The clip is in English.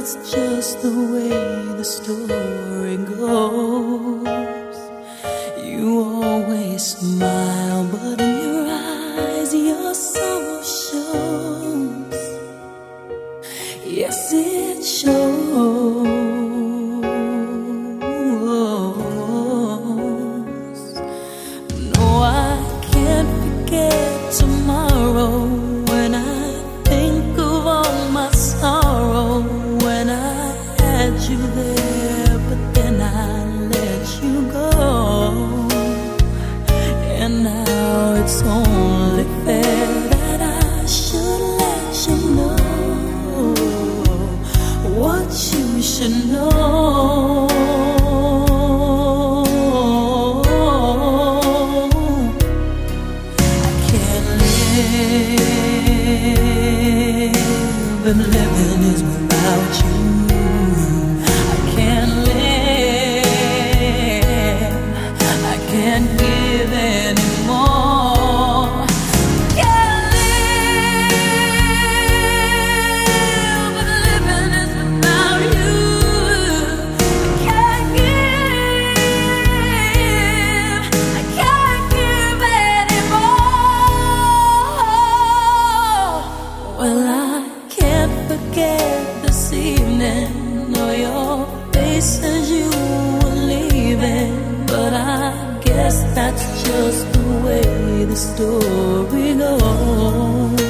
that's just the way the story goes. You always smile, but in your eyes your sorrow shows. Yes, it shows. No, I can't forget tomorrow when I think of all my sorrow. When I had you there, but then I let you go. And now it's only fair that I should let you know what you should know. I can't live, and living is without you. I can't live, I can't give anymore. Can't live, but living is without you. Can't give, I can't give anymore. Well, I can't forget this evening or your face as you were leaving, but I guess that's just the way the story goes.